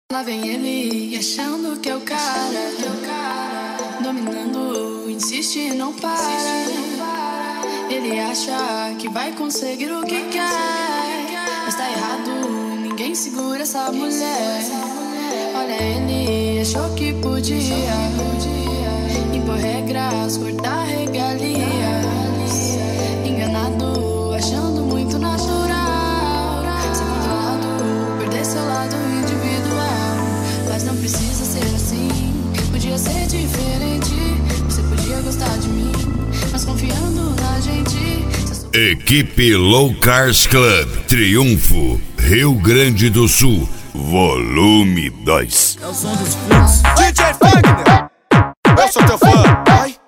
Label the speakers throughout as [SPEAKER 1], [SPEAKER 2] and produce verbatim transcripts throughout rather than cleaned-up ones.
[SPEAKER 1] Lá vem ele achando que é o cara, que é o cara, dominando, insiste e não para. Ele acha que vai conseguir o que quer, mas tá errado, ninguém segura essa mulher. Olha, ele achou que podia impor regras, cortar regalia, enganado, achando muito natural ser controlado, perder seu lado individual. Mas não precisa ser assim, podia ser diferente. Você podia gostar de mim, mas confiando na gente.
[SPEAKER 2] Equipe Low Cars Club, Triunfo, Rio Grande do Sul, volume dois.
[SPEAKER 3] É o som dos fluxos. D J Fagner, eu sou teu fã. Ai.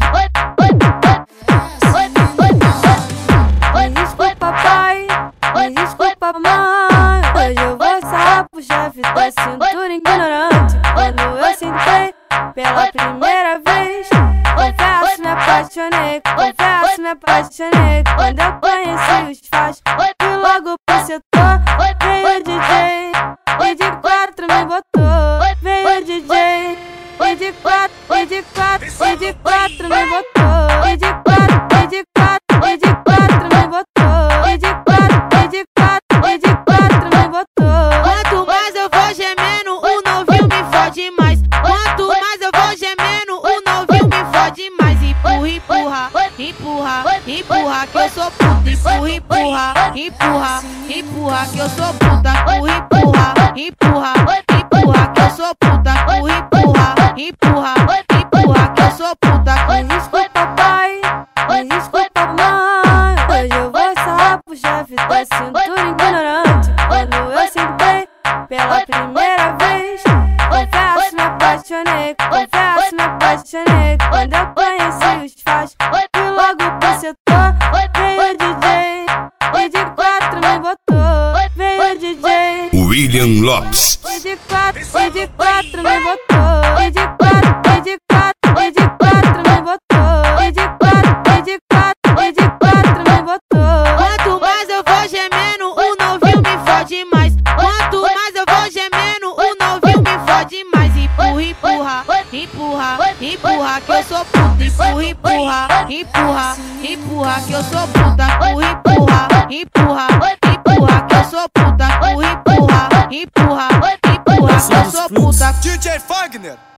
[SPEAKER 4] Me desculpa, papai, me desculpa, mãe. Hoje eu vou sarrar pro chefe da cintura ignorante. Quando eu sentei pela primeira vez, confesso, me apaixonei, confesso, me apaixonei. Quando eu conheci os faz, fui logo pro setor. Veio o D J, e de quatro me botou. Veio o D J, e de quatro, e de quatro, e de quatro me botou. E de quatro, e de quatro, e de quatro me botou. E de quatro, e de quatro, e de quatro me botou.
[SPEAKER 5] Quanto mais eu vou gemendo, o novinho me fode mais. Quanto mais eu vou gemendo, o novinho me fode mais. Empurra, empurra, empurra, empurra que eu sou puta. Empurra, empurra, empurra, empurra que eu sou puta. Empurra, empurra, empurra, empurra que eu sou puta. Empurra, empurra, empurra que eu sou puta.
[SPEAKER 4] Me desculpa, papai, me desculpa, mãe. Hoje eu vou sarrar pro chefe da cintura ignorante. Quando eu sentei pela primeira vez, confesso, me apaixonei, confesso, me apaixonei. Quando eu conheci os faz, fui logo pro setor. Veio o D J, e de quatro me botou. Veio o D J,
[SPEAKER 2] William Lopes,
[SPEAKER 4] e de quatro, e de quatro me botou. E de quatro, e de quatro, e de quatro me botou. E de quatro, e de quatro, e de quatro me botou.
[SPEAKER 5] Quanto mais eu vou gemendo, o novinho me fode mais. Quanto mais eu vou gemendo, o novinho me fode mais. Empurra, empurra, empurra, empurra que eu sou puta. Empurra, empurra, empurra, empurra que eu sou puta. Empurra, empurra, empurra que eu sou puta. Empurra, empurra, empurra que eu sou puta.
[SPEAKER 3] D J Fagner.